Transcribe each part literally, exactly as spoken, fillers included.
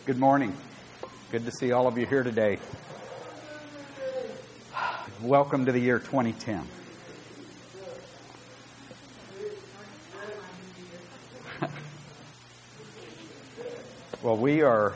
Good morning. Good to see all of you here today. Welcome to the year twenty ten. Well, we are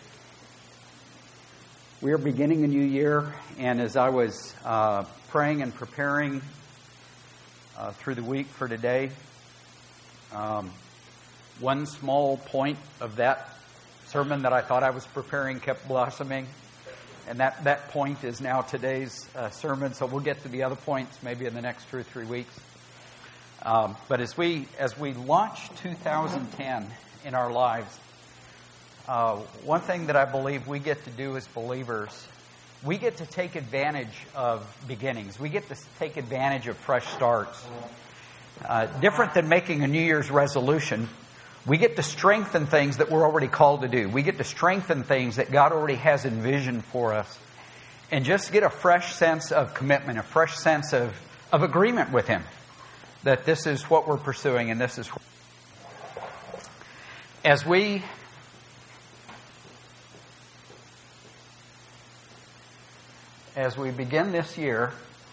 we are beginning a new year, and as I was uh, praying and preparing uh, through the week for today, um, one small point of that sermon that I thought I was preparing kept blossoming, and that, that point is now today's uh, sermon. So we'll get to the other points maybe in the next two or three weeks. Um, but as we as we launch two thousand ten in our lives, uh, one thing that I believe we get to do as believers, we get to take advantage of beginnings. We get to take advantage of fresh starts. Uh, different than making a New Year's resolution, we get to strengthen things that we're already called to do. We get to strengthen things that God already has envisioned for us. And just get a fresh sense of commitment, a fresh sense of, of agreement with Him. That this is what we're pursuing and this is what... As we... As we begin this year,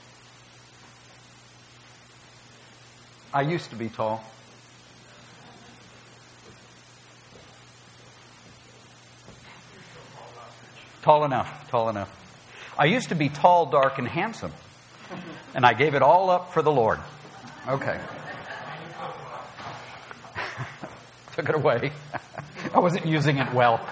I used to be tall. Tall enough, tall enough. I used to be tall, dark, and handsome. And I gave it all up for the Lord. Okay. Took it away. I wasn't using it well.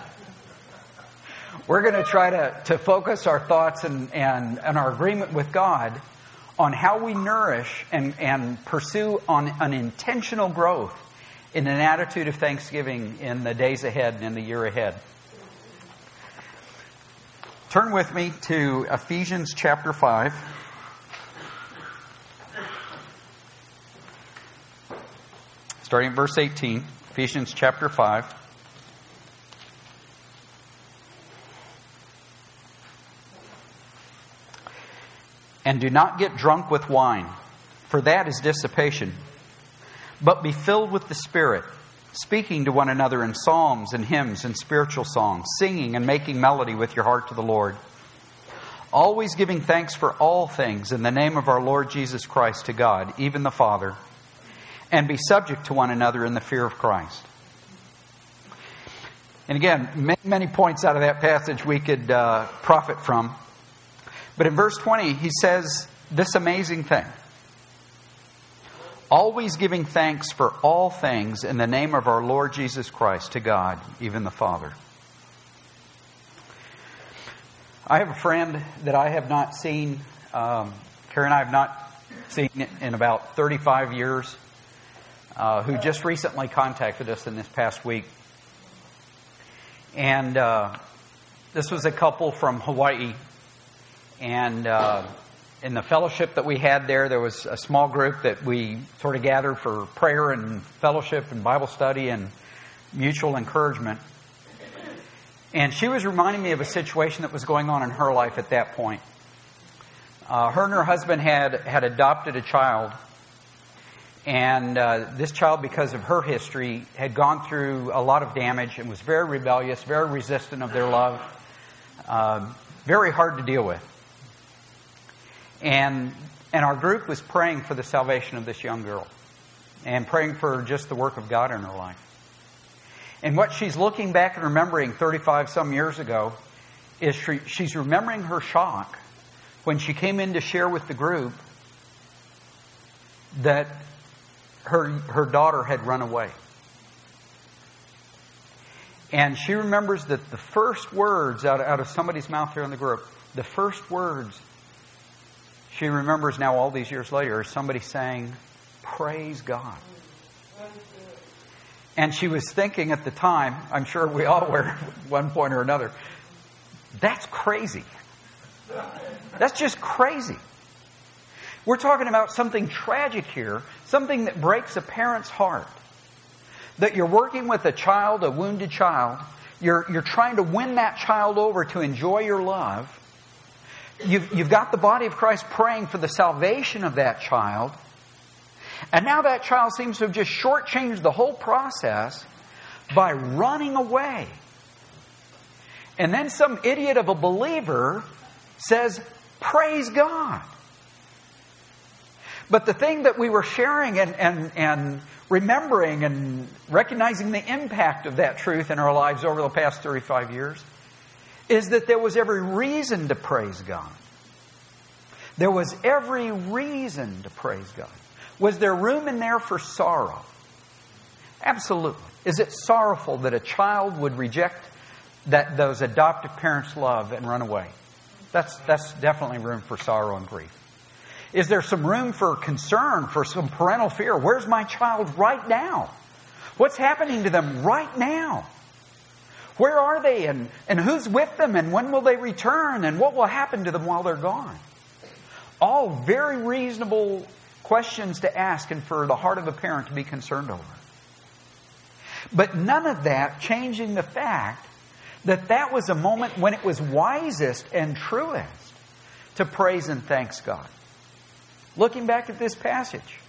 We're going to try to, to focus our thoughts and, and, and our agreement with God on how we nourish and, and pursue on an intentional growth in an attitude of thanksgiving in the days ahead and in the year ahead. Turn with me to Ephesians chapter five. Starting at verse eighteen. Ephesians chapter five. And do not get drunk with wine, for that is dissipation, but be filled with the Spirit, speaking to one another in psalms and hymns and spiritual songs, singing and making melody with your heart to the Lord. Always giving thanks for all things in the name of our Lord Jesus Christ to God, even the Father. And be subject to one another in the fear of Christ. And again, many, many points out of that passage we could uh, profit from. But in verse twenty, he says this amazing thing. Always giving thanks for all things in the name of our Lord Jesus Christ to God, even the Father. I have a friend that I have not seen, um, Carrie and I have not seen in about thirty-five years, uh, who just recently contacted us in this past week. And uh, this was a couple from Hawaii. And uh, in the fellowship that we had there, there was a small group that we sort of gathered for prayer and fellowship and Bible study and mutual encouragement. And she was reminding me of a situation that was going on in her life at that point. Uh, her and her husband had, had adopted a child. And uh, this child, because of her history, had gone through a lot of damage and was very rebellious, very resistant of their love, uh, very hard to deal with. And and our group was praying for the salvation of this young girl and praying for just the work of God in her life. And what she's looking back and remembering thirty-five some years ago is she, she's remembering her shock when she came in to share with the group that her her daughter had run away. And she remembers that the first words out, out of somebody's mouth here in the group, the first words she remembers now all these years later is somebody saying, "Praise God." And she was thinking at the time, I'm sure we all were at one point or another, that's crazy. That's just crazy. We're talking about something tragic here, something that breaks a parent's heart. That you're working with a child, a wounded child, you're, you're trying to win that child over to enjoy your love. You've, you've got the body of Christ praying for the salvation of that child. And now that child seems to have just shortchanged the whole process by running away And then some idiot of a believer says, praise God. But the thing that we were sharing and, and, and remembering and recognizing the impact of that truth in our lives over the past thirty-five years is that there was every reason to praise God. There was every reason to praise God. Was there room in there for sorrow? Absolutely. Is it sorrowful that a child would reject that those adoptive parents' love and run away? That's, that's definitely room for sorrow and grief. Is there some room for concern, for some parental fear? Where's my child right now? What's happening to them right now? Where are they and, and who's with them and when will they return and what will happen to them while they're gone? All very reasonable questions to ask and for the heart of a parent to be concerned over. But none of that changing the fact that that was a moment when it was wisest and truest to praise and thanks God. Looking back at this passage,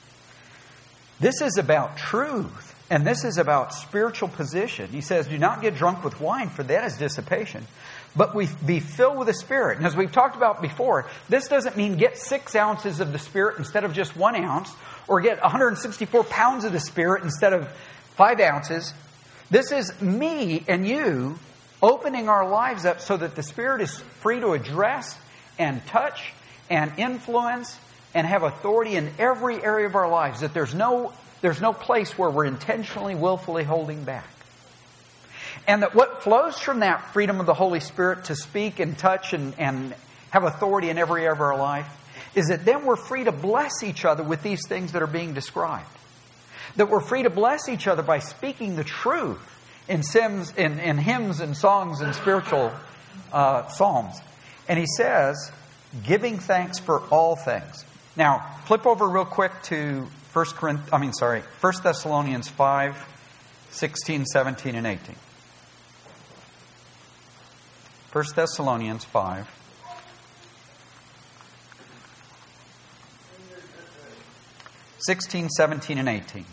this is about truth, and this is about spiritual position. He says, do not get drunk with wine, for that is dissipation, but we be filled with the Spirit. And as we've talked about before, this doesn't mean get six ounces of the Spirit instead of just one ounce, or get one hundred sixty-four pounds of the Spirit instead of five ounces. This is me and you opening our lives up so that the Spirit is free to address and touch and influence and have authority in every area of our lives. That there's no, there's no place where we're intentionally, willfully holding back. And that what flows from that freedom of the Holy Spirit to speak and touch and, and have authority in every area of our life is that then we're free to bless each other with these things that are being described. That we're free to bless each other by speaking the truth in, sims, in, in hymns and songs and spiritual uh, psalms. And he says, giving thanks for all things. Now, flip over real quick to First Corinthians, I mean, sorry, First Thessalonians five, sixteen, seventeen, and eighteen. First Thessalonians five. sixteen, seventeen, and eighteen.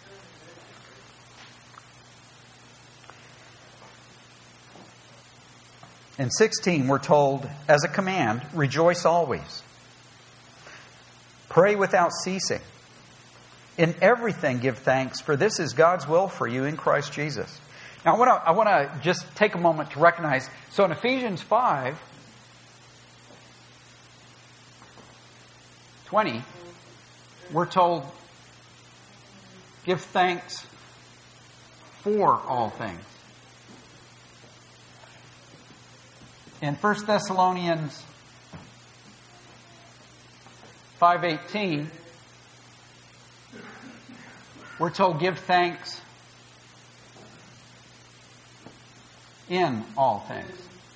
In sixteen, we're told, as a command, rejoice always. Pray without ceasing. In everything give thanks, for this is God's will for you in Christ Jesus. Now, I want to I want to just take a moment to recognize, so in Ephesians five, twenty, we're told, give thanks for all things. In First Thessalonians five eighteen, we're told give thanks in all things.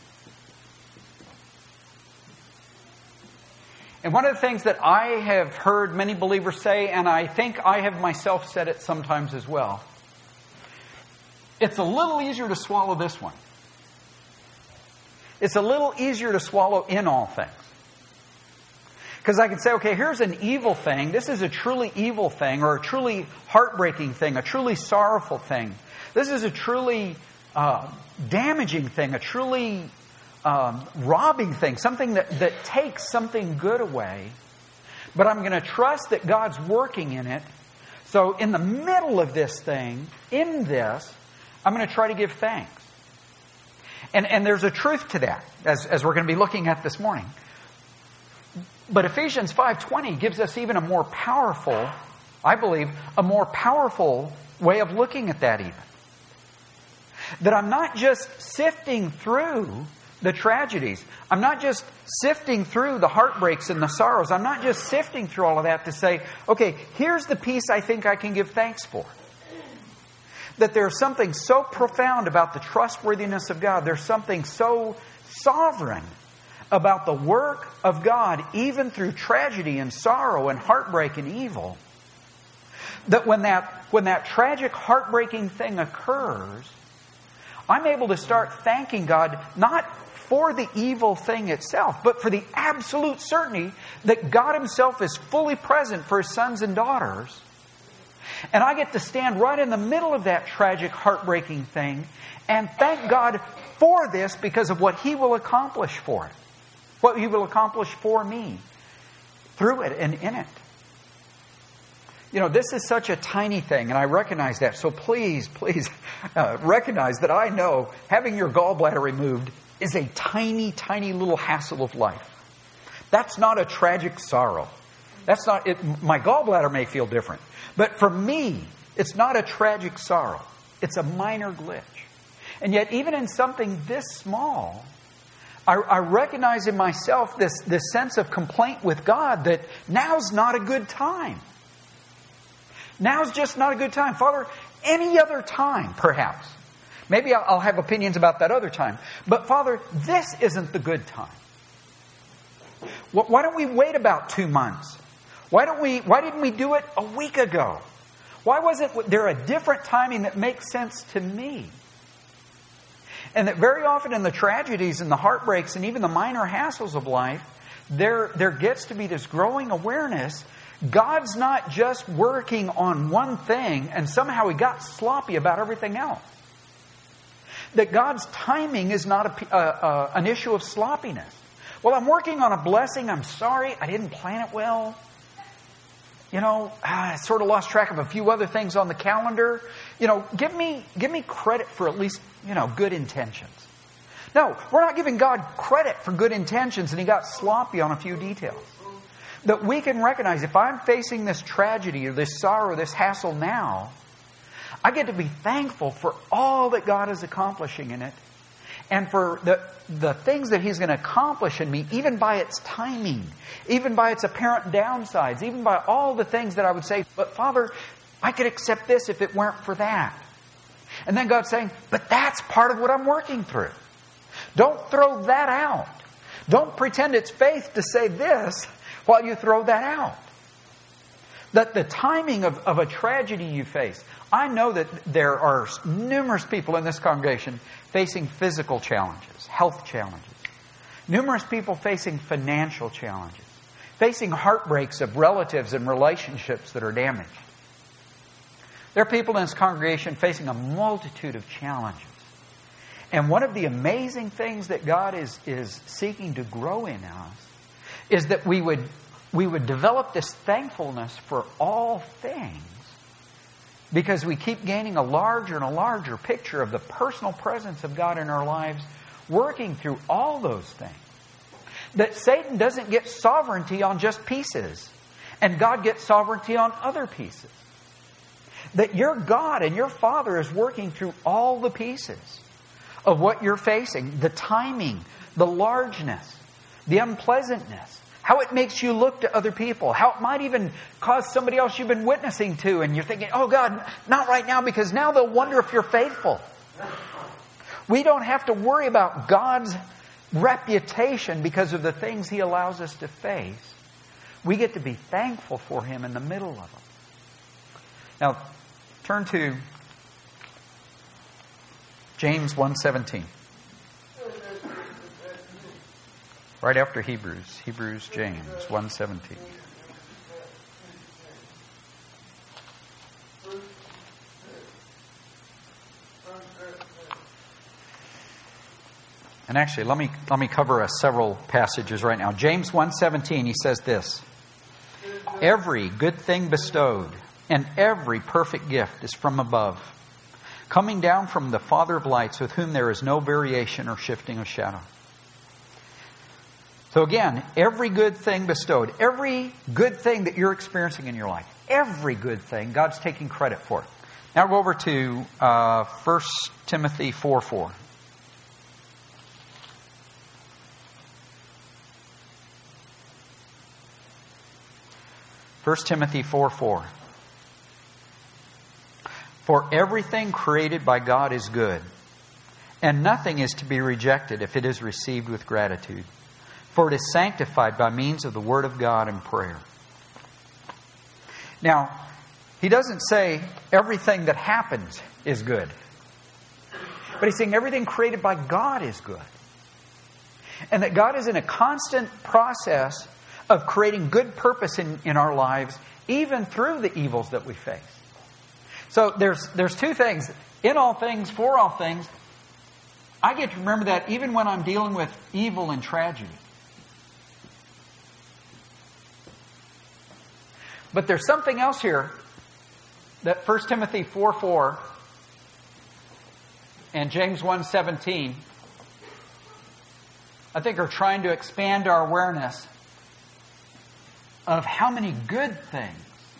And one of the things that I have heard many believers say, and I think I have myself said it sometimes as well, it's a little easier to swallow this one. It's a little easier to swallow in all things. Because I can say, okay, here's an evil thing. This is a truly evil thing, or a truly heartbreaking thing, a truly sorrowful thing. This is a truly uh, damaging thing, a truly um, robbing thing, something that, that takes something good away. But I'm going to trust that God's working in it. So in the middle of this thing, in this, I'm going to try to give thanks. And, and there's a truth to that, as, as we're going to be looking at this morning. But Ephesians five twenty gives us even a more powerful, I believe, a more powerful way of looking at that even. That I'm not just sifting through the tragedies. I'm not just sifting through the heartbreaks and the sorrows. I'm not just sifting through all of that to say, okay, here's the piece I think I can give thanks for. That there's something so profound about the trustworthiness of God. There's something so sovereign about the work of God, even through tragedy and sorrow and heartbreak and evil, that when that, when that tragic, heartbreaking thing occurs, I'm able to start thanking God, not for the evil thing itself, but for the absolute certainty that God Himself is fully present for His sons and daughters. And I get to stand right in the middle of that tragic, heartbreaking thing and thank God for this because of what He will accomplish for it. What He will accomplish for me through it and in it. You know, this is such a tiny thing, and I recognize that. So please, please uh, recognize that I know having your gallbladder removed is a tiny, tiny little hassle of life. That's not a tragic sorrow. That's not it. My gallbladder may feel different. But for me, it's not a tragic sorrow. It's a minor glitch. And yet, even in something this small, I, I recognize in myself this, this sense of complaint with God that now's not a good time. Now's just not a good time. Father, any other time, perhaps. Maybe I'll, I'll have opinions about that other time. But Father, this isn't the good time. Why don't we wait about two months? Why don't we? Why didn't we do it a week ago? Why wasn't there a different timing that makes sense to me? And that very often in the tragedies and the heartbreaks and even the minor hassles of life, there, there gets to be this growing awareness. God's not just working on one thing and somehow He got sloppy about everything else. That God's timing is not a, uh, uh, an issue of sloppiness. Well, I'm working on a blessing. I'm sorry. I didn't plan it well. You know, I sort of lost track of a few other things on the calendar. You know, give me give me credit for at least, you know, good intentions. No, we're not giving God credit for good intentions and He got sloppy on a few details. That we can recognize if I'm facing this tragedy or this sorrow or this hassle now, I get to be thankful for all that God is accomplishing in it and for the the things that He's going to accomplish in me, even by its timing, even by its apparent downsides, even by all the things that I would say, but Father, I could accept this if it weren't for that. And then God's saying, but that's part of what I'm working through. Don't throw that out. Don't pretend it's faith to say this while you throw that out. That the timing of, of a tragedy you face. I know that there are numerous people in this congregation facing physical challenges, health challenges. Numerous people facing financial challenges. Facing heartbreaks of relatives and relationships that are damaged. There are people in this congregation facing a multitude of challenges. And one of the amazing things that God is, is seeking to grow in us is that we would, we would develop this thankfulness for all things because we keep gaining a larger and a larger picture of the personal presence of God in our lives, working through all those things. That Satan doesn't get sovereignty on just pieces, and God gets sovereignty on other pieces. That your God and your Father is working through all the pieces of what you're facing, the timing, the largeness, the unpleasantness, how it makes you look to other people, how it might even cause somebody else you've been witnessing to, and you're thinking, oh God, not right now, because now they'll wonder if you're faithful. We don't have to worry about God's reputation because of the things He allows us to face. We get to be thankful for Him in the middle of them. Now, turn to James one seventeen. Right after Hebrews. Hebrews, James one seventeen. And actually, let me let me cover uh, several passages right now. James one seventeen, he says this. Every good thing bestowed and every perfect gift is from above, coming down from the Father of lights, with whom there is no variation or shifting of shadow. So again, every good thing bestowed, every good thing that you're experiencing in your life, every good thing, God's taking credit for it. Now go over to uh, First Timothy four four. First Timothy four four. For everything created by God is good, and nothing is to be rejected if it is received with gratitude. For it is sanctified by means of the Word of God and prayer. Now, he doesn't say everything that happens is good. But he's saying everything created by God is good. And that God is in a constant process of creating good purpose in, in our lives, even through the evils that we face. So there's there's two things. In all things, for all things. I get to remember that even when I'm dealing with evil and tragedy. But there's something else here that First Timothy four four and James one seventeen, I think, are trying to expand our awareness of how many good things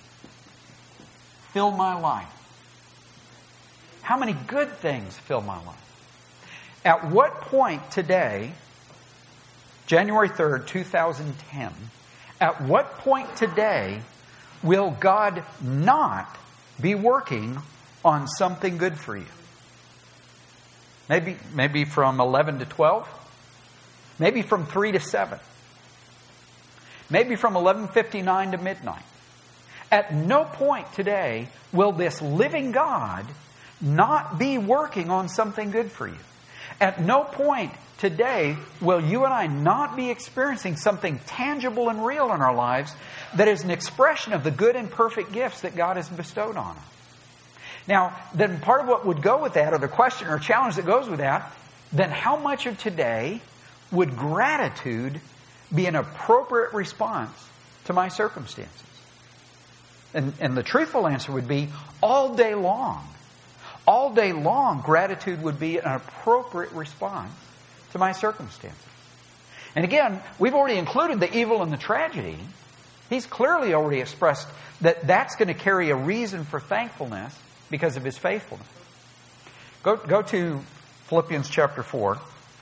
fill my life. How many good things fill my life? At what point today, January third, two thousand ten, at what point today will God not be working on something good for you? Maybe, maybe from eleven to twelve. Maybe from three to seven. Maybe from eleven fifty-nine to midnight. At no point today will this living God not be working on something good for you. At no point today will you and I not be experiencing something tangible and real in our lives that is an expression of the good and perfect gifts that God has bestowed on us. Now, then part of what would go with that, or the question or challenge that goes with that, then how much of today would gratitude be an appropriate response to my circumstances? And, and the truthful answer would be all day long. All day long, gratitude would be an appropriate response to my circumstances. And again, we've already included the evil and the tragedy. He's clearly already expressed that that's going to carry a reason for thankfulness because of His faithfulness. Go, go to Philippians chapter four.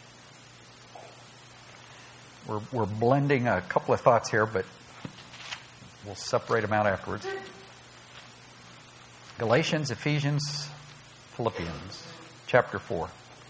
We're, we're blending a couple of thoughts here, but we'll separate them out afterwards. Galatians, Ephesians, Philippians, chapter four.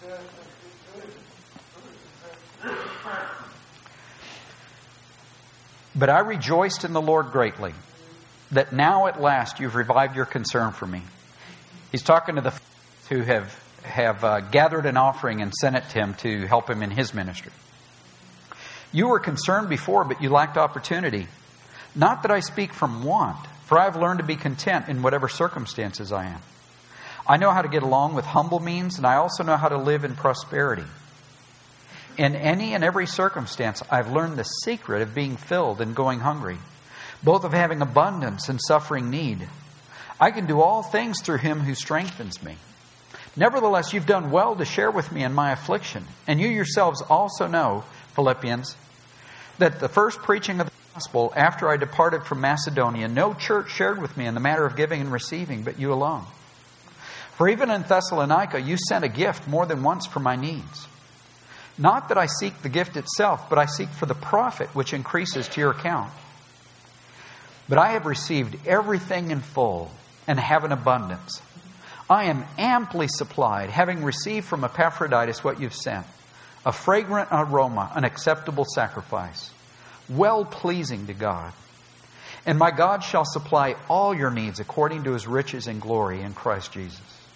But I rejoiced in the Lord greatly, that now at last you've revived your concern for me. He's talking to the who have, have uh, gathered an offering and sent it to him to help him in his ministry. You were concerned before, but you lacked opportunity. Not that I speak from want, for I have learned to be content in whatever circumstances I am. I know how to get along with humble means, and I also know how to live in prosperity. In any and every circumstance, I've learned the secret of being filled and going hungry, both of having abundance and suffering need. I can do all things through Him who strengthens me. Nevertheless, you've done well to share with me in my affliction, and you yourselves also know, Philippians, that the first preaching of the gospel after I departed from Macedonia, no church shared with me in the matter of giving and receiving, but you alone. For even in Thessalonica, you sent a gift more than once for my needs. Not that I seek the gift itself, but I seek for the profit which increases to your account. But I have received everything in full and have an abundance. I am amply supplied, having received from Epaphroditus what you've sent, a fragrant aroma, an acceptable sacrifice, well-pleasing to God. And my God shall supply all your needs according to His riches and glory in Christ Jesus.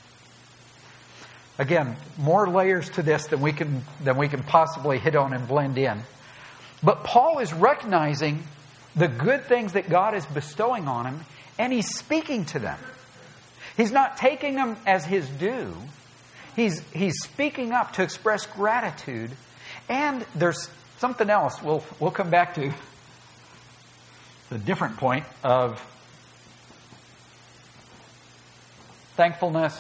Again, more layers to this than we can than we can possibly hit on and blend in. But Paul is recognizing the good things that God is bestowing on him, and he's speaking to them. He's not taking them as his due. He's he's speaking up to express gratitude. And there's something else we'll we'll come back to. The different point of thankfulness,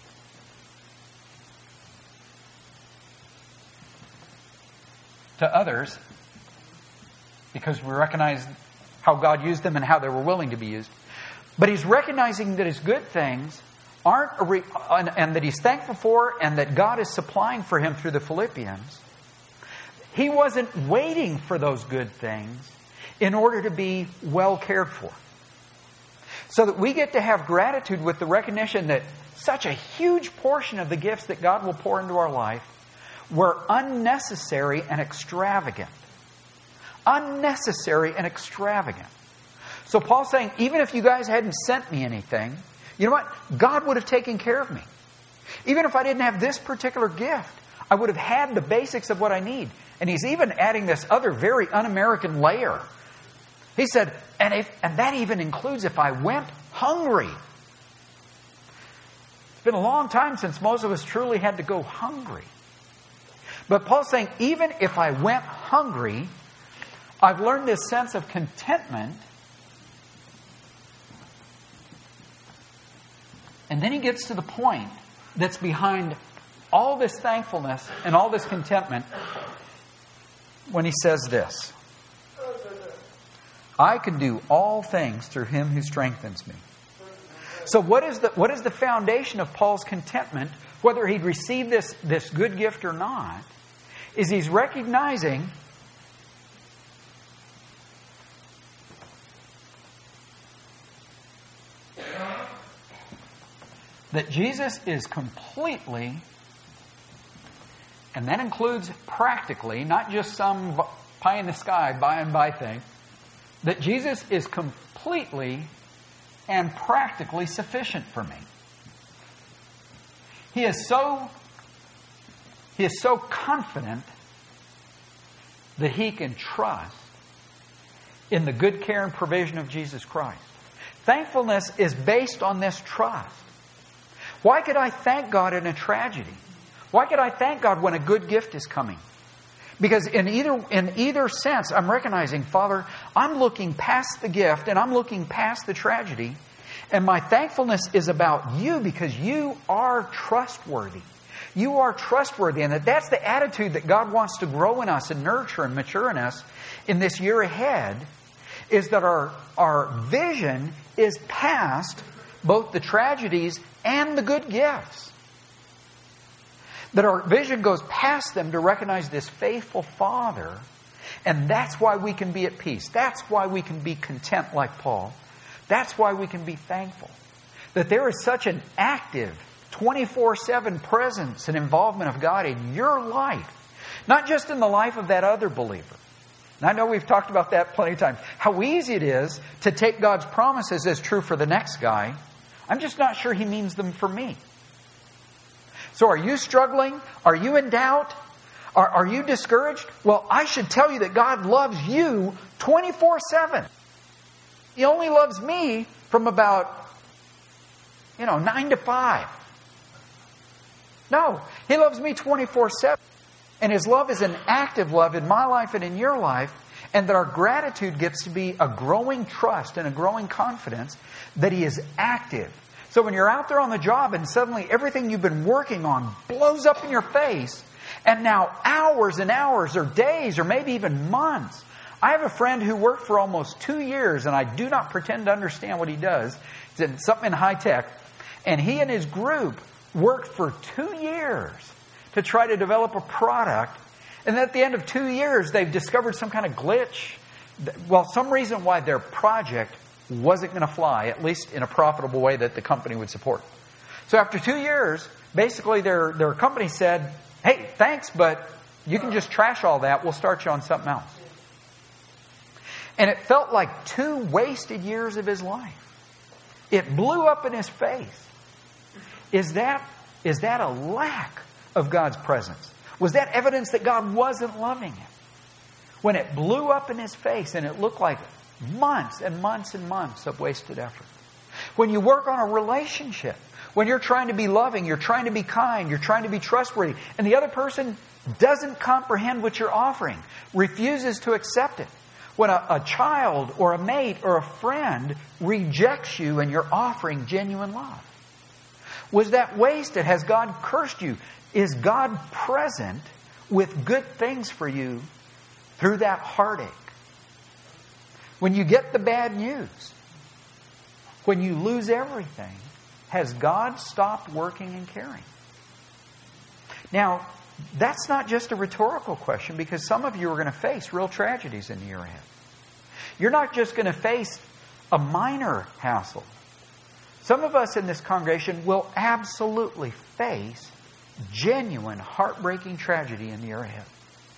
to others, because we recognize how God used them and how they were willing to be used. But he's recognizing that his good things aren't, a re- and, and that he's thankful for, and that God is supplying for him through the Philippians. He wasn't waiting for those good things in order to be well cared for. So that we get to have gratitude with the recognition that such a huge portion of the gifts that God will pour into our life were unnecessary and extravagant. Unnecessary and extravagant. So Paul's saying, even if you guys hadn't sent me anything, you know what? God would have taken care of me. Even if I didn't have this particular gift, I would have had the basics of what I need. And he's even adding this other very un-American layer. He said, and, if, and that even includes if I went hungry. been a long time since most of us truly had to go hungry. But Paul's saying, even if I went hungry, I've learned this sense of contentment. And then he gets to the point that's behind all this thankfulness and all this contentment when he says this: I can do all things through Him who strengthens me. So what is the what is the foundation of Paul's contentment, whether he'd received this, this good gift or not, is he's recognizing that Jesus is completely, and that includes practically, not just some pie in the sky, by and by thing, that Jesus is completely and practically sufficient for me. He is so, he is so confident that he can trust in the good care and provision of Jesus Christ. Thankfulness is based on this trust. Why could I thank God in a tragedy? Why could I thank God when a good gift is coming? Because in either in either sense, I'm recognizing, Father, I'm looking past the gift and I'm looking past the tragedy. And my thankfulness is about You, because You are trustworthy. You are trustworthy. And that that's the attitude that God wants to grow in us and nurture and mature in us in this year ahead, is that our, our vision is past both the tragedies and the good gifts. That our vision goes past them to recognize this faithful Father. And that's why we can be at peace. That's why we can be content like Paul. That's why we can be thankful. That there is such an active, twenty-four seven presence and involvement of God in your life. Not just in the life of that other believer. And I know we've talked about that plenty of times. How easy it is to take God's promises as true for the next guy. I'm just not sure He means them for me. So are you struggling? Are you in doubt? Are, are you discouraged? Well, I should tell you that God loves you twenty-four seven. He only loves me from about, you know, nine to five. No, He loves me twenty-four seven. And His love is an active love in my life and in your life. And that our gratitude gets to be a growing trust and a growing confidence that He is active. So when you're out there on the job and suddenly everything you've been working on blows up in your face, and now hours and hours or days or maybe even months. I have a friend who worked for almost two years, and I do not pretend to understand what he does. It's in something in high tech. And he and his group worked for two years to try to develop a product. And at the end of two years, they've discovered some kind of glitch. Well, some reason why their project wasn't going to fly, at least in a profitable way that the company would support. So after two years, basically their, their company said, hey, thanks, but you can just trash all that. We'll start you on something else. And it felt like two wasted years of his life. It blew up in his face. Is that, is that a lack of God's presence? Was that evidence that God wasn't loving him? When it blew up in his face and it looked like months and months and months of wasted effort. When you work on a relationship, when you're trying to be loving, you're trying to be kind, you're trying to be trustworthy, and the other person doesn't comprehend what you're offering, refuses to accept it. When a, a child or a mate or a friend rejects you and you're offering genuine love. Was that wasted? Has God cursed you? Is God present with good things for you through that heartache? When you get the bad news, when you lose everything, has God stopped working and caring? Now, that's not just a rhetorical question, because some of you are going to face real tragedies in the year ahead. You're not just going to face a minor hassle. Some of us in this congregation will absolutely face genuine, heartbreaking tragedy in the year ahead.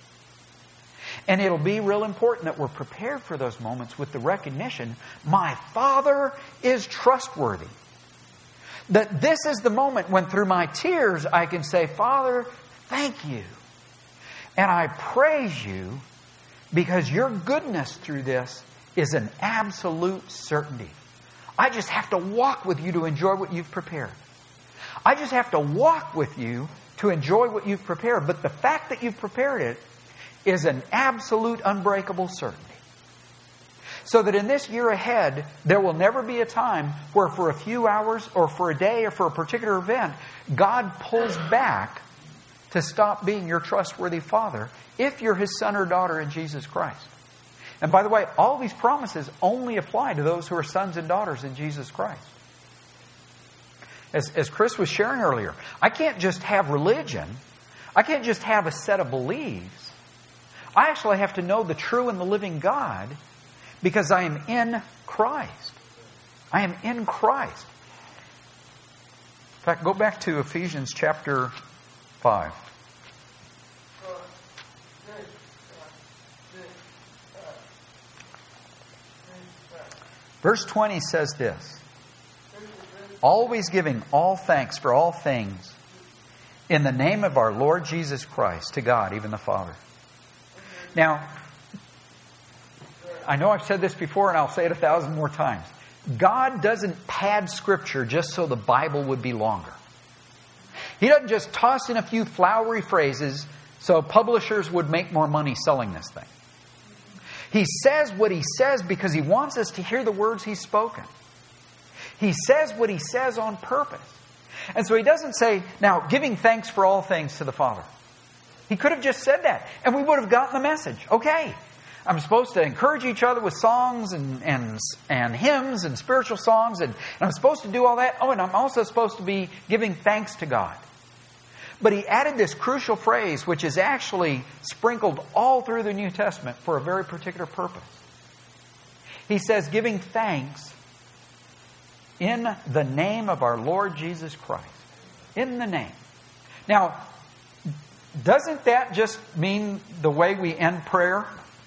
And it'll be real important that we're prepared for those moments with the recognition, my Father is trustworthy. That this is the moment when through my tears I can say, Father, thank you. And I praise you because your goodness through this is an absolute certainty. I just have to walk with you to enjoy what you've prepared. I just have to walk with you to enjoy what you've prepared. But the fact that you've prepared it is an absolute unbreakable certainty. So that in this year ahead, there will never be a time where for a few hours or for a day or for a particular event, God pulls back to stop being your trustworthy Father if you're His son or daughter in Jesus Christ. And by the way, all these promises only apply to those who are sons and daughters in Jesus Christ. As, as Chris was sharing earlier, I can't just have religion. I can't just have a set of beliefs. I actually have to know the true and the living God because I am in Christ. I am in Christ. In fact, go back to Ephesians chapter five. Verse twenty says this: always giving all thanks for all things in the name of our Lord Jesus Christ to God, even the Father. Now, I know I've said this before and I'll say it a thousand more times. God doesn't pad Scripture just so the Bible would be longer. He doesn't just toss in a few flowery phrases so publishers would make more money selling this thing. He says what He says because He wants us to hear the words He's spoken. He says what He says on purpose. And so He doesn't say, now, giving thanks for all things to the Father. He could have just said that, and we would have gotten the message. Okay, I'm supposed to encourage each other with songs and and, and hymns and spiritual songs, and, and I'm supposed to do all that. Oh, and I'm also supposed to be giving thanks to God. But He added this crucial phrase, which is actually sprinkled all through the New Testament for a very particular purpose. He says, giving thanks in the name of our Lord Jesus Christ. In the name. Now, doesn't that just mean the way we end prayer?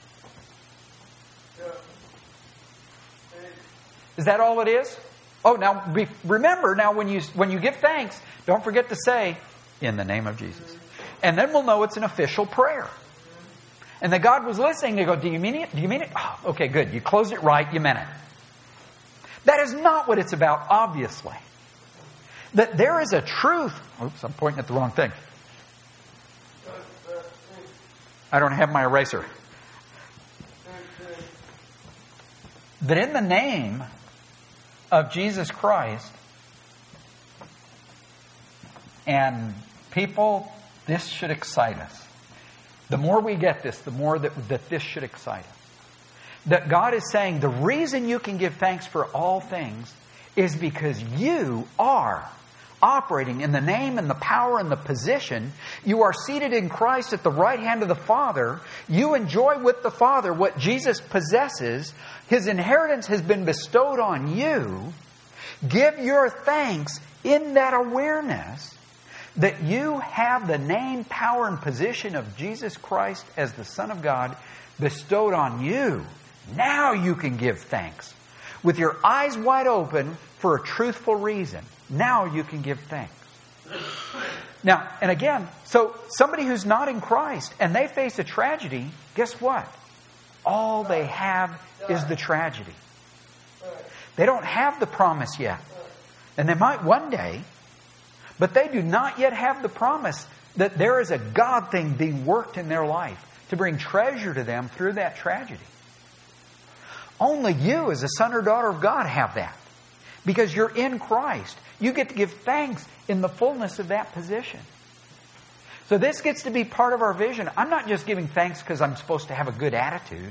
Is that all it is? Oh, now be, remember, now when you when you give thanks, don't forget to say, in the name of Jesus. And then we'll know it's an official prayer. And that God was listening. They go, do you mean it? Do you mean it? Oh, okay, good. You closed it right. You meant it. That is not what it's about, obviously. That there is a truth. Oops, I'm pointing at the wrong thing. I don't have my eraser. That in the name of Jesus Christ, and people, this should excite us. The more we get this, the more that, that this should excite us. That God is saying the reason you can give thanks for all things is because you are operating in the name and the power and the position. You are seated in Christ at the right hand of the Father. You enjoy with the Father what Jesus possesses. His inheritance has been bestowed on you. Give your thanks in that awareness that you have the name, power, and position of Jesus Christ as the Son of God bestowed on you. Now you can give thanks. With your eyes wide open for a truthful reason. Now you can give thanks. Now, and again, so somebody who's not in Christ and they face a tragedy, guess what? All they have is the tragedy. They don't have the promise yet. And they might one day, but they do not yet have the promise that there is a God thing being worked in their life to bring treasure to them through that tragedy. Only you as a son or daughter of God have that. Because you're in Christ. You get to give thanks in the fullness of that position. So this gets to be part of our vision. I'm not just giving thanks because I'm supposed to have a good attitude.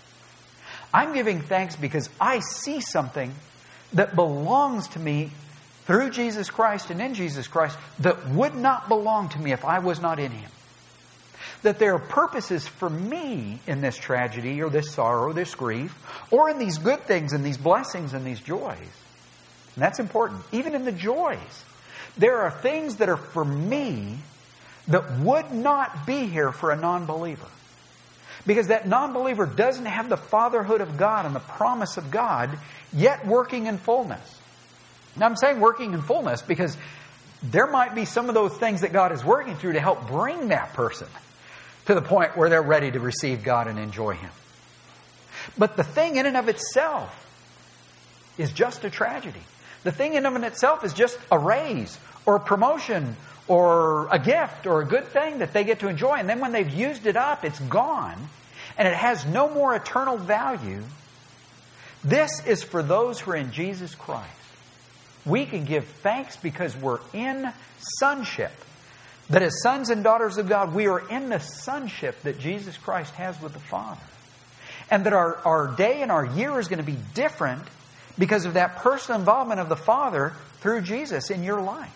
I'm giving thanks because I see something that belongs to me through Jesus Christ and in Jesus Christ that would not belong to me if I was not in Him. That there are purposes for me in this tragedy or this sorrow or this grief or in these good things and these blessings and these joys. And that's important. Even in the joys. There are things that are for me that would not be here for a non-believer. Because that non-believer doesn't have the fatherhood of God and the promise of God yet working in fullness. Now I'm saying working in fullness because there might be some of those things that God is working through to help bring that person to the point where they're ready to receive God and enjoy Him. But the thing in and of itself is just a tragedy. The thing in and of itself is just a raise or promotion or a gift or a good thing that they get to enjoy. And then when they've used it up, it's gone and it has no more eternal value. This is for those who are in Jesus Christ. We can give thanks because we're in sonship. That as sons and daughters of God, we are in the sonship that Jesus Christ has with the Father. And that our, our day and our year is going to be different because of that personal involvement of the Father through Jesus in your life.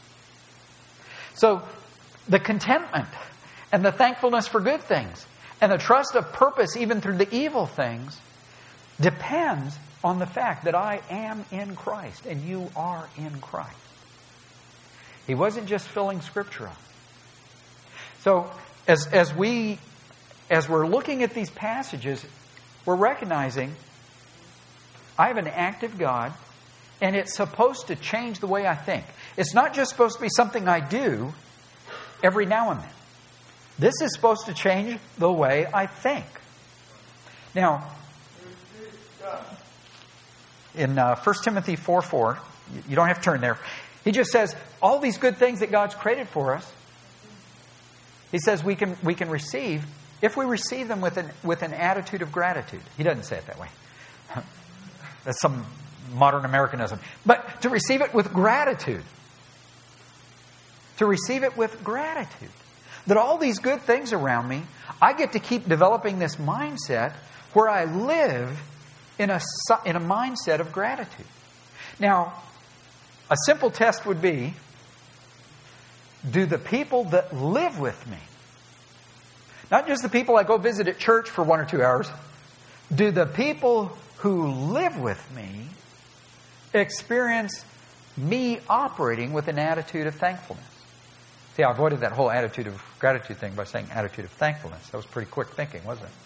So, the contentment and the thankfulness for good things and the trust of purpose even through the evil things depends on the fact that I am in Christ and you are in Christ. He wasn't just filling Scripture up. So, as, as, we, as we're looking at these passages, we're recognizing I have an active God, and it's supposed to change the way I think. It's not just supposed to be something I do every now and then. This is supposed to change the way I think. Now, in uh, First Timothy four four, you don't have to turn there. He just says, all these good things that God's created for us, he says we can we can receive if we receive them with an with an attitude of gratitude. He doesn't say it that way. That's some modern Americanism. But to receive it with gratitude. To receive it with gratitude. That all these good things around me, I get to keep developing this mindset where I live in a, in a mindset of gratitude. Now, a simple test would be, do the people that live with me, not just the people I go visit at church for one or two hours, do the people who live with me experience me operating with an attitude of thankfulness? See, I avoided that whole attitude of gratitude thing by saying attitude of thankfulness. That was pretty quick thinking, wasn't it?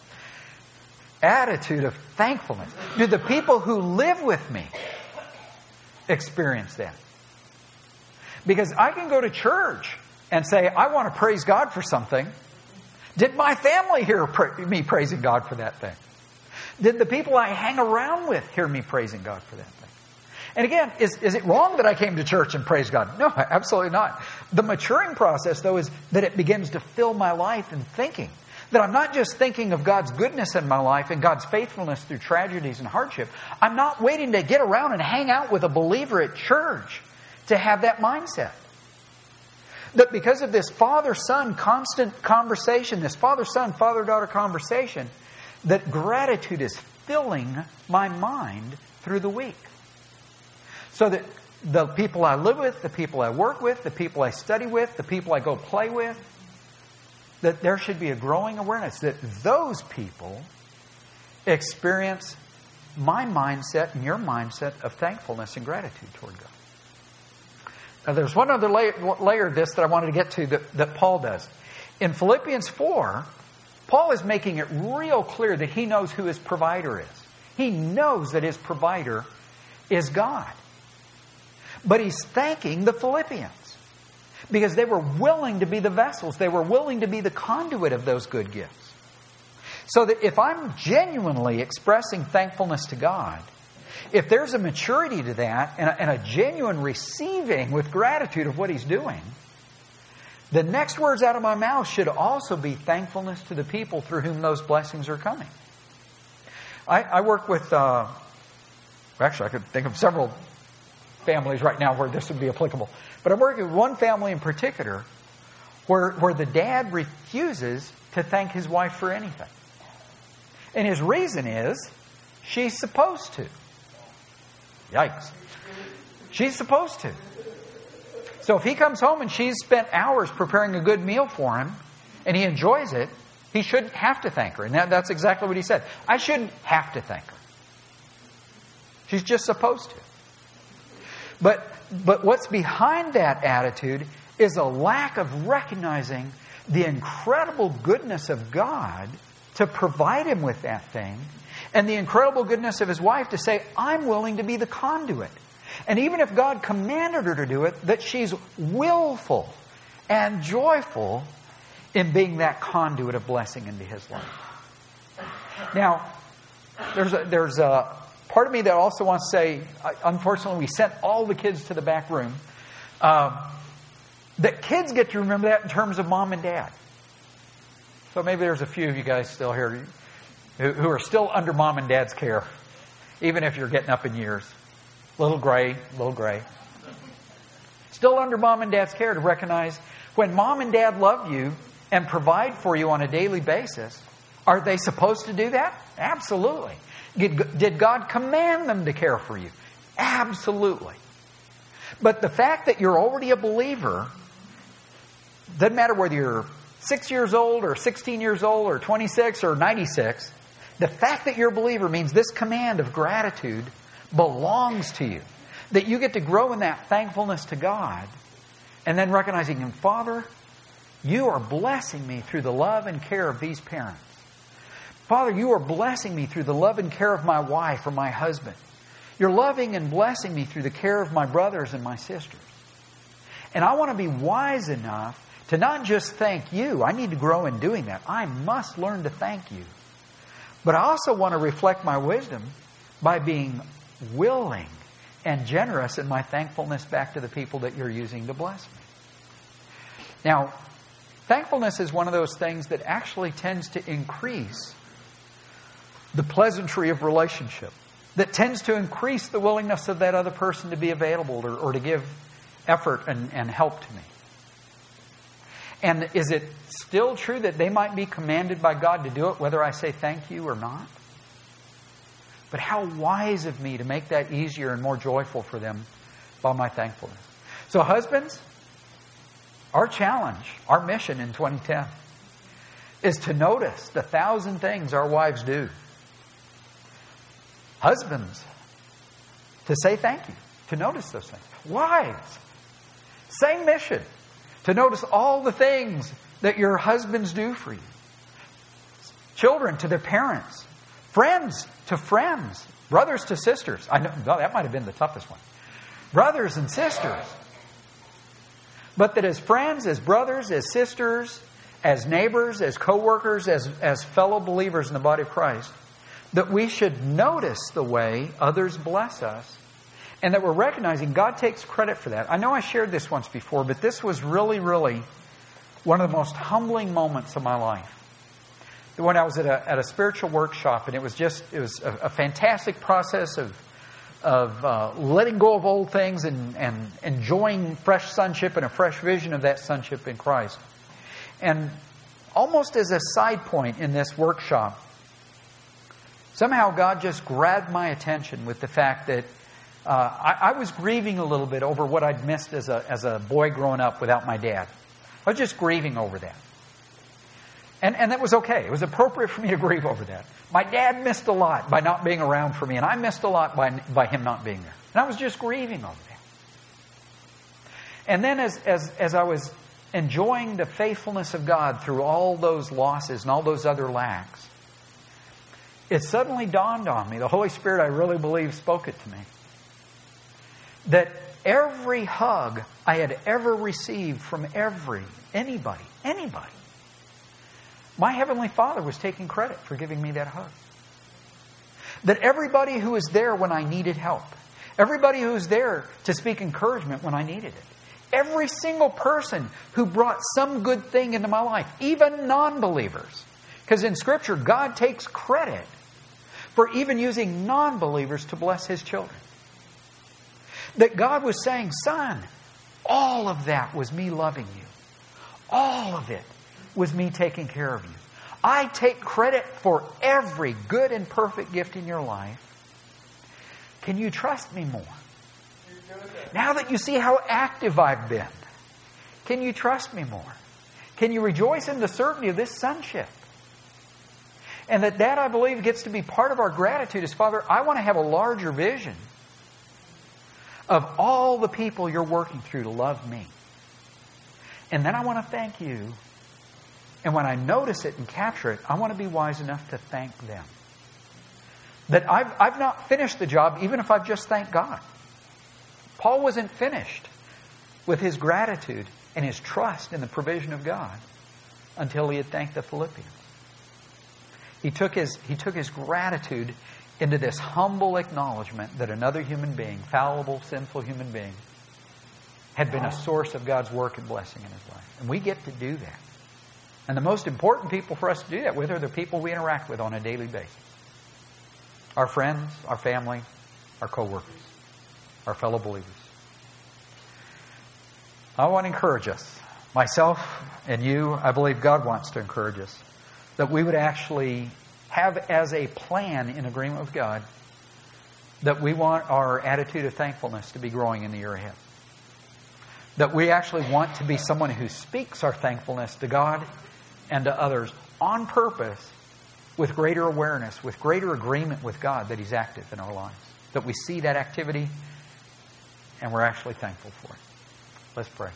Attitude of thankfulness. Do the people who live with me experience that? Because I can go to church and say, I want to praise God for something. Did my family hear pra- me praising God for that thing? Did the people I hang around with hear me praising God for that thing? And again, is, is it wrong that I came to church and praised God? No, absolutely not. The maturing process, though, is that it begins to fill my life in thinking. That I'm not just thinking of God's goodness in my life and God's faithfulness through tragedies and hardship. I'm not waiting to get around and hang out with a believer at church to have that mindset. That because of this father-son constant conversation, this father-son, father-daughter conversation, that gratitude is filling my mind through the week. So that the people I live with, the people I work with, the people I study with, the people I go play with, that there should be a growing awareness that those people experience my mindset and your mindset of thankfulness and gratitude toward God. Now, there's one other layer, layer of this that I wanted to get to that, that Paul does. In Philippians four, Paul is making it real clear that he knows who his provider is. He knows that his provider is God. But he's thanking the Philippians because they were willing to be the vessels. They were willing to be the conduit of those good gifts. So that if I'm genuinely expressing thankfulness to God, if there's a maturity to that and a, and a genuine receiving with gratitude of what He's doing, the next words out of my mouth should also be thankfulness to the people through whom those blessings are coming. I, I work with, uh, actually I could think of several families right now where this would be applicable. But I'm working with one family in particular where, where the dad refuses to thank his wife for anything. And his reason is, she's supposed to. Yikes. She's supposed to. So if he comes home and she's spent hours preparing a good meal for him, and he enjoys it, he shouldn't have to thank her. And that, that's exactly what he said. I shouldn't have to thank her. She's just supposed to. But, but what's behind that attitude is a lack of recognizing the incredible goodness of God to provide him with that thing, and the incredible goodness of his wife to say, I'm willing to be the conduit. And even if God commanded her to do it, that she's willful and joyful in being that conduit of blessing into his life. Now, there's a, there's a part of me that also wants to say, unfortunately, we sent all the kids to the back room. Um, that kids get to remember that in terms of mom and dad. So maybe there's a few of you guys still here who, who are still under mom and dad's care, even if you're getting up in years. Little gray, little gray. Still under mom and dad's care to recognize when mom and dad love you and provide for you on a daily basis, are they supposed to do that? Absolutely. Did God command them to care for you? Absolutely. But the fact that you're already a believer, doesn't matter whether you're six years old or sixteen years old or twenty-six or ninety-six, the fact that you're a believer means this command of gratitude belongs to you. That you get to grow in that thankfulness to God and then recognizing Him, Father, you are blessing me through the love and care of these parents. Father, you are blessing me through the love and care of my wife or my husband. You're loving and blessing me through the care of my brothers and my sisters. And I want to be wise enough to not just thank you. I need to grow in doing that. I must learn to thank you. But I also want to reflect my wisdom by being willing and generous in my thankfulness back to the people that you're using to bless me. Now, thankfulness is one of those things that actually tends to increase the pleasantry of relationship. That tends to increase the willingness of that other person to be available or, or to give effort and, and help to me. And is it still true that they might be commanded by God to do it, whether I say thank you or not? But how wise of me to make that easier and more joyful for them by my thankfulness. So husbands, our challenge, our mission in twenty ten is to notice the thousand things our wives do. Husbands, to say thank you, to notice those things. Wives, same mission, to notice all the things that your husbands do for you. Children to their parents. Friends to friends. Brothers to sisters. I know well, that might have been the toughest one. Brothers and sisters. But that as friends, as brothers, as sisters, as neighbors, as co-workers, as, as fellow believers in the body of Christ, that we should notice the way others bless us and that we're recognizing God takes credit for that. I know I shared this once before, but this was really, really one of the most humbling moments of my life. When I was at a, at a spiritual workshop, and it was just, it was a, a fantastic process of, of uh, letting go of old things and, and enjoying fresh sonship and a fresh vision of that sonship in Christ. And almost as a side point in this workshop, somehow God just grabbed my attention with the fact that uh, I, I was grieving a little bit over what I'd missed as a, as a boy growing up without my dad. I was just grieving over that. And, and that was okay. It was appropriate for me to grieve over that. My dad missed a lot by not being around for me, and I missed a lot by, by him not being there. And I was just grieving over that. And then as, as, as I was enjoying the faithfulness of God through all those losses and all those other lacks, it suddenly dawned on me, the Holy Spirit, I really believe, spoke it to me, that every hug I had ever received from every, anybody, anybody, my Heavenly Father was taking credit for giving me that hug. That everybody who was there when I needed help, everybody who was there to speak encouragement when I needed it, every single person who brought some good thing into my life, even non-believers, because in Scripture, God takes credit for even using non-believers to bless His children. That God was saying, son, all of that was me loving you. All of it was me taking care of you. I take credit for every good and perfect gift in your life. Can you trust me more? Now that you see how active I've been, can you trust me more? Can you rejoice in the certainty of this sonship? And that that, I believe, gets to be part of our gratitude is, Father, I want to have a larger vision of all the people you're working through to love me. And then I want to thank you. And when I notice it and capture it, I want to be wise enough to thank them. That I've, I've not finished the job, even if I've just thanked God. Paul wasn't finished with his gratitude and his trust in the provision of God until he had thanked the Philippians. He took his, he took his gratitude into this humble acknowledgement that another human being, fallible, sinful human being, had been a source of God's work and blessing in his life. And we get to do that. And the most important people for us to do that with are the people we interact with on a daily basis. Our friends, our family, our co-workers, our fellow believers. I want to encourage us, myself and you. I believe God wants to encourage us, that we would actually have as a plan in agreement with God that we want our attitude of thankfulness to be growing in the year ahead. That we actually want to be someone who speaks our thankfulness to God and to others on purpose, with greater awareness, with greater agreement with God that He's active in our lives. That we see that activity and we're actually thankful for it. Let's pray.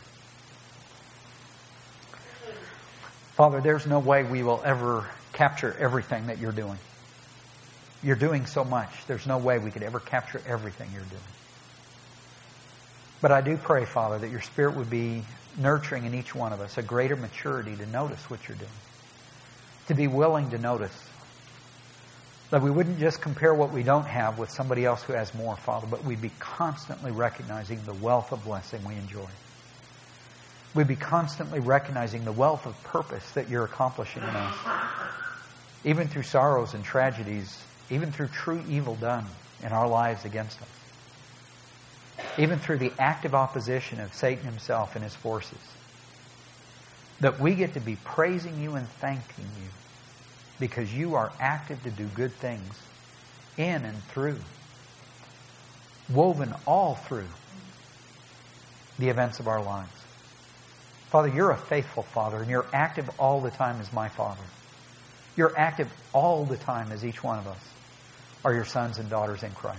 Father, there's no way we will ever capture everything that you're doing. You're doing so much. There's no way we could ever capture everything you're doing. But I do pray, Father, that your Spirit would be nurturing in each one of us a greater maturity to notice what you're doing. To be willing to notice. That we wouldn't just compare what we don't have with somebody else who has more, Father, but we'd be constantly recognizing the wealth of blessing we enjoy. We'd be constantly recognizing the wealth of purpose that you're accomplishing in us. Even through sorrows and tragedies, even through true evil done in our lives against us. Even through the active opposition of Satan himself and his forces. That we get to be praising you and thanking you because you are active to do good things in and through, woven all through the events of our lives. Father, you're a faithful Father, and you're active all the time as my Father. You're active all the time as each one of us are your sons and daughters in Christ.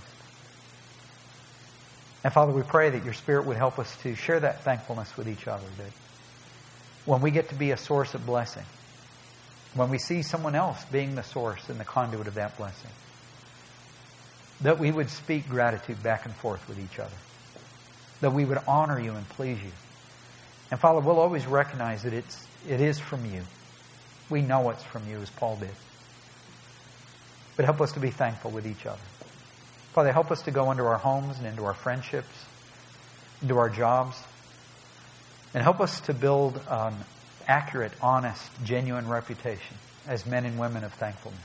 And Father, we pray that your Spirit would help us to share that thankfulness with each other. That when we get to be a source of blessing, when we see someone else being the source and the conduit of that blessing, that we would speak gratitude back and forth with each other. That we would honor you and please you. And Father, we'll always recognize that it's, it is from you. We know it's from you, as Paul did. But help us to be thankful with each other. Father, help us to go into our homes and into our friendships, into our jobs, and help us to build an accurate, honest, genuine reputation as men and women of thankfulness.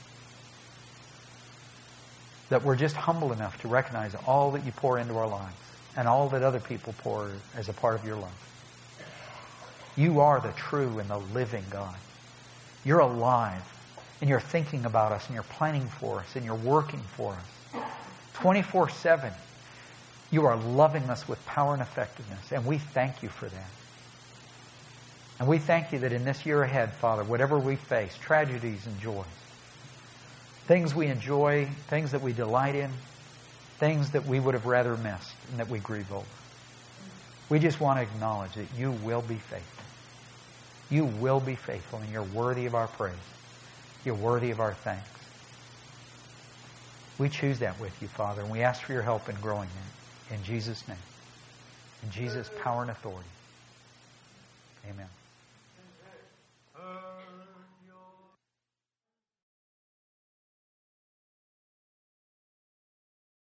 That we're just humble enough to recognize all that you pour into our lives and all that other people pour as a part of your love. You are the true and the living God. You're alive, and you're thinking about us, and you're planning for us, and you're working for us. twenty-four seven, you are loving us with power and effectiveness, and we thank you for that. And we thank you that in this year ahead, Father, whatever we face, tragedies and joys, things we enjoy, things that we delight in, things that we would have rather missed and that we grieve over, we just want to acknowledge that you will be faithful. You will be faithful, and you're worthy of our praise. You're worthy of our thanks. We choose that with you, Father, and we ask for your help in growing that. In Jesus' name. In Jesus' power and authority. Amen.